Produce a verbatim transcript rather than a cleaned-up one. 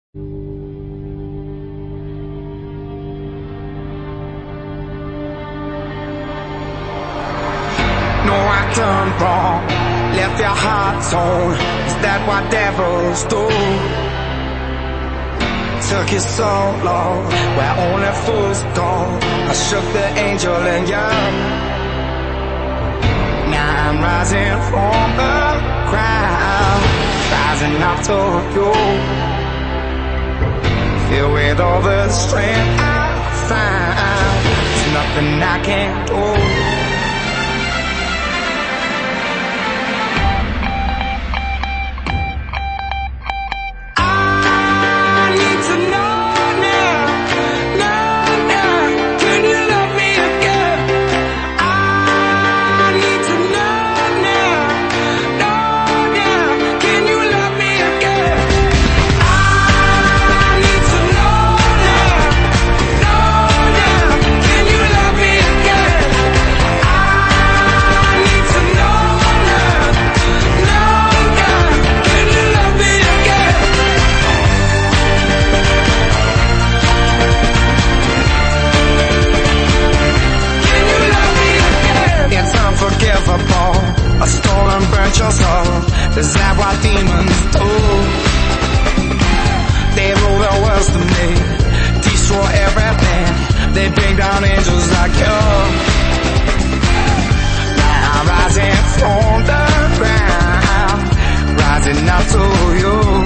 No, I done wrong, left your heart torn. Is that what devils do? Took you so long, where only fools go. I shook the angel in you. Now I'm rising from the ground, rising up to you. Filled with all the strength I find, there's nothing I can't do. I stole and burnt your soul. Is that what demons do? They rule the world to me, destroy everything. They bring down angels like you. Now I'm rising from the ground, rising up to you.